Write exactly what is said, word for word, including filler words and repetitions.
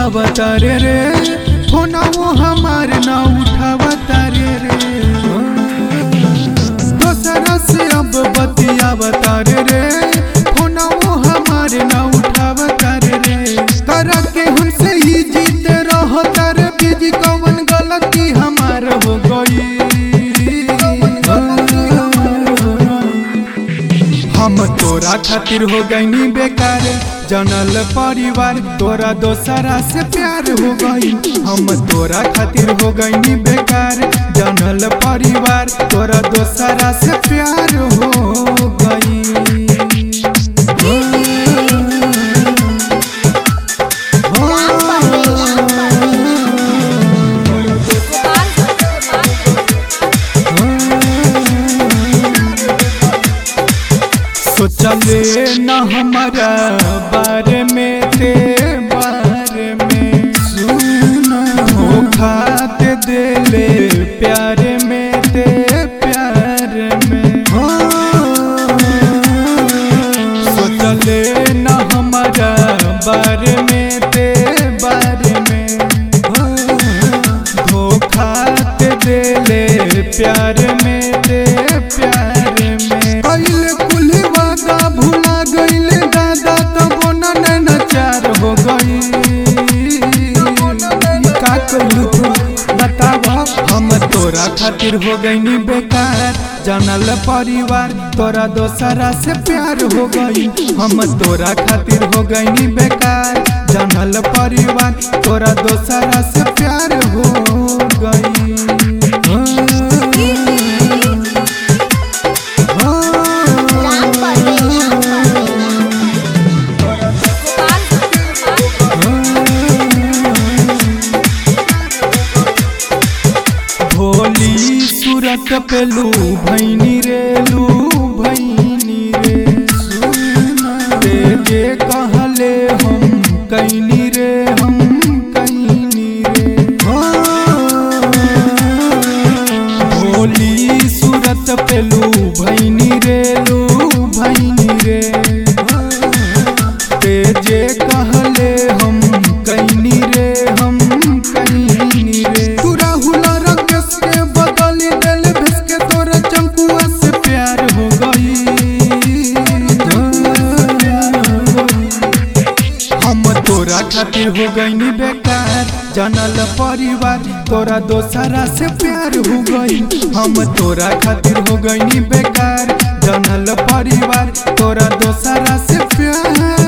बतियावता रे रे फोना वो हमार ना उठावता रे रे दोसरा से अब बतियावता रे रे फोना वो हमार ना उठावता रे रे करा के हमसे ही जीते रहो तारे बीजी कौन गलती हमार हो गई हम तोरा खातिर हो गईनी बेकार जनल परिवार तोरा दोसरा से प्यार हो गई हम तोरा खातिर हो गईनी बेकार जनल परिवार तोरा दोसरा से प्यार हो गई सोचले न हमारा बारे में ते बारे में सुन धोखा दे देले प्यारे में ते प्यारे में सोचले न हमारा बारे में ते बारे में धोखा दे देले प्यारे में ते प्यारे में कइले कुली वादा भुला गइले दादा तब न चार हो गई का कइलू तू बताव हम तोरा खातिर हो गईनी बेकार जानल परिवार तोरा दोसरा से प्यार हो गई हम तोरा खातिर हो गईनी बेकार जानल परिवार तोरा दोसरा से प्यार हो गई भोली सूरत पे लू भैनी रे लू भैनी रे ते जे कहले हम कैनी रे हम कैनी रे भोली सूरत पे लू भैनी रे लू भैनी रे ते जे कहले हम कैनी रे हम कैनी रे तू राहुल रंगस के बदल दिल भिस के तोरा चंकुआ से प्यार हो गई हम तोरा खातिर हो गईनी बेकार जानल परिवार तोरा दोसरा से प्यार हो गई हम तोरा खातिर हो गईनी बेकार जानल परिवार तोरा दोसरा से प्यार